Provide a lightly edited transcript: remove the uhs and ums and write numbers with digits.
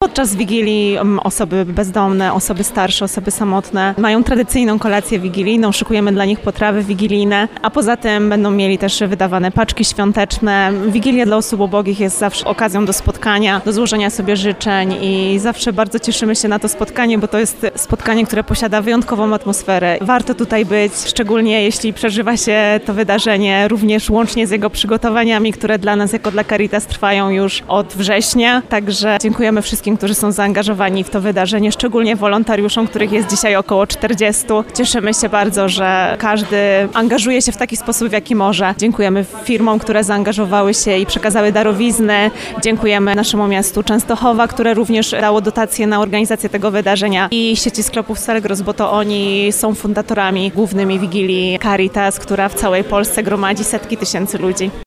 Podczas Wigilii osoby bezdomne, osoby starsze, osoby samotne mają tradycyjną kolację wigilijną, szykujemy dla nich potrawy wigilijne, a poza tym będą mieli też wydawane paczki świąteczne. Wigilia dla osób ubogich jest zawsze okazją do spotkania, do złożenia sobie życzeń i zawsze bardzo cieszymy się na to spotkanie, bo to jest spotkanie, które posiada wyjątkową atmosferę. Warto tutaj być, szczególnie jeśli przeżywa się to wydarzenie, również łącznie z jego przygotowaniami, które dla nas jako dla Caritas trwają już od września. Także dziękujemy wszystkim, którzy są zaangażowani w to wydarzenie, szczególnie wolontariuszom, których jest dzisiaj około 40. Cieszymy się bardzo, że każdy angażuje się w taki sposób, w jaki może. Dziękujemy firmom, które zaangażowały się i przekazały darowizny. Dziękujemy naszemu miastu Częstochowa, które również dało dotacje na organizację tego wydarzenia i sieci sklepów Selgros, bo to oni są fundatorami głównymi Wigilii Caritas, która w całej Polsce gromadzi setki tysięcy ludzi.